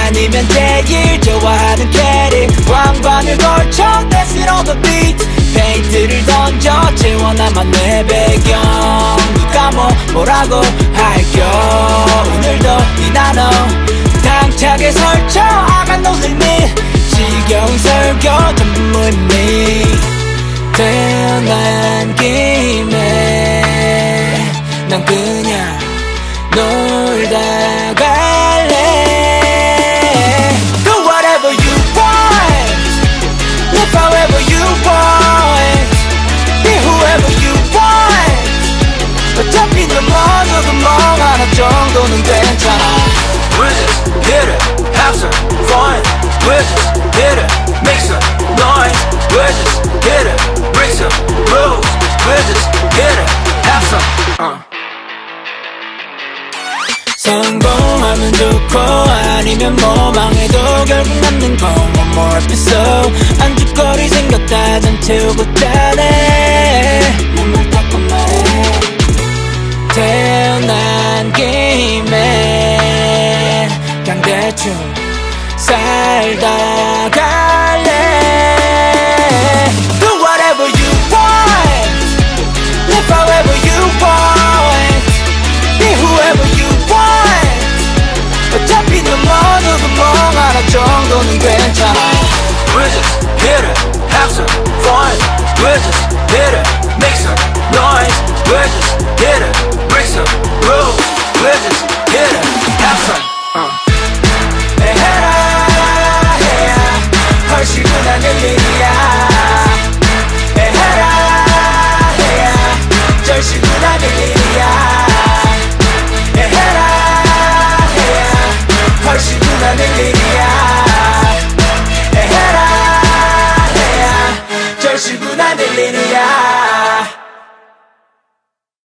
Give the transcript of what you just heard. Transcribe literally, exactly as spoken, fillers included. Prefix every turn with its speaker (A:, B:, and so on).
A: 아니면 제일 좋아하는 캐릭 왕관을 걸쳐 dancing on the beat 페인트를 던져 채워 나만의 배경 누가 뭐 뭐라고 할겨 오늘도 이 나눠 당차게 설쳐 I got no limit 지겨운 설교 전부 무의미 태어난 김에 난 그냥 놀다 갈래 Do whatever you want Live however you want Be whoever you want 어차피 넘어져도 멍 하나 정도는 괜찮아
B: We're just here to have some fun. We're just here to make some noise. We're just here to break some rules. We're just here to have some uh.
A: 성공하면 좋고 아니면 뭐 망해도 결국 남는 건 one more episode 안주거리 생겼다 전 채우고 따네 눈물 닦고 말해 태어난 김에 그냥 대충 살다 갈래 Do whatever you want Live however you want Be whoever you want 어차피 넘어져도 멍 하나 정도는 괜찮아
B: We're just here to have some fun. We're just here to make some noise. We're just